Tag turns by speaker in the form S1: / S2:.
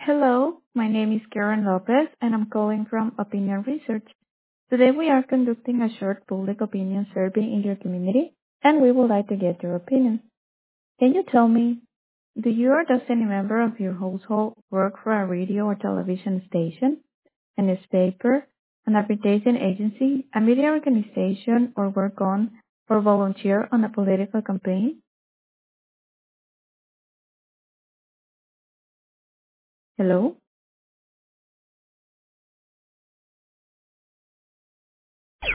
S1: Hello, my name is Karen Lopez and I'm calling from Opinion Research. Today we are conducting a short public opinion survey in your community and we would like to get your opinion. Can you tell me, do you or does any member of your household work for a radio or television station, a newspaper, an advertising agency, a media organization, or work on or volunteer on a political campaign? Hello?